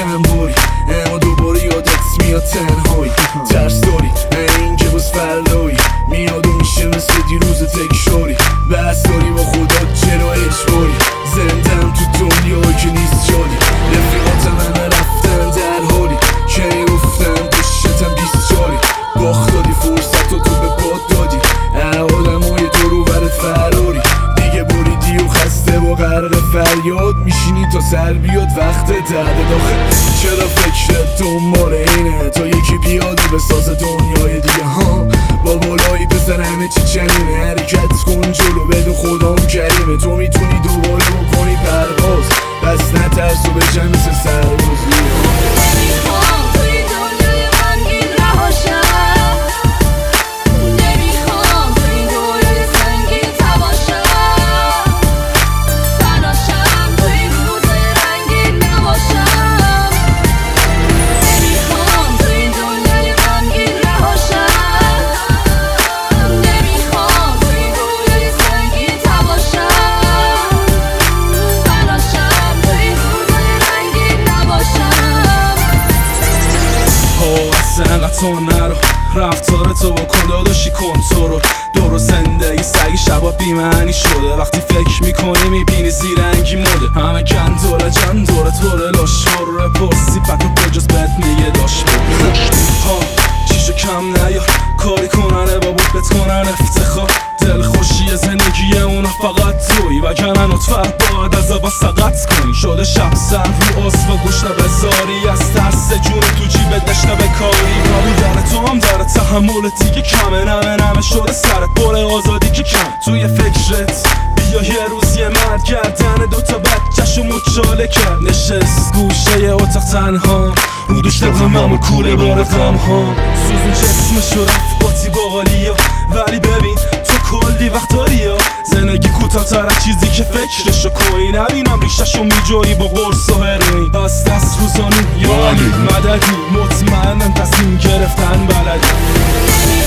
چند باری اما دوباره یادت میاد تنهایی ترس داری این که باز فردایی میاد و میشه مثل دیروز تکشاری بحث داری با خودت چرا اجباری زندم تو دنیایی که نیست جالی رفیقاتم همه رفتن در حالی که گفتم دشتم 20 جاری باخت دادی فرصت تو به باد دادی آدمای دورو برت فراری دیگه بریدی و خسته و غرق فریاد میشینی تا سر بیاد وقت درد داخل چرا فکرت دنبال اینه تا یکی بیاد و بسازه دنیای دیگه ها با بالایی بزن همه چی چنینه حرکت کن جلو بدون خدام کریمه تو میتونی دوباره بکنی پرواز بس نترس و بجن مثل سرباز تو نرو رفتار تو بکن داداشی کنترل دور زندگی سگی شبا بیمعنی شده وقتی فکر میکنی میبینی زیرنگی مده همه کن دوره جن دوره طوره لاشور رو پرسی پتو کجاست بهت میگه داشت ها چیشو کم نیار کاری کننه با بود بتکنن افتخار دل خوشی زندگی اونا فقط توی و کنن اطفر باید از با سقط کنی شده شب سر رو اصف و گوش نبزاری از ترس جون تو جیبت نشنه به کاری بودن تو هم داره تحمل دیگه کمه نمه شده سرت بره آزادی که کم توی فکرت بیا یه روز یه مرد گردن دوتا بچه‌شو مچاله کرد نشست گوشه اتاق تنها رو دوش طبق معمول کوله بار غم ها سوزون جسمشو رفت باتی باقالیا ولی ببین تو کلی وقت داری ها زندگی کوتاه تر از چیزی که فکرشو کنی نبینم ریششو میجایی با قرص و هروئین از دست روزانو یا علی مددی مطمئنم تصمیم گرفتن بلدی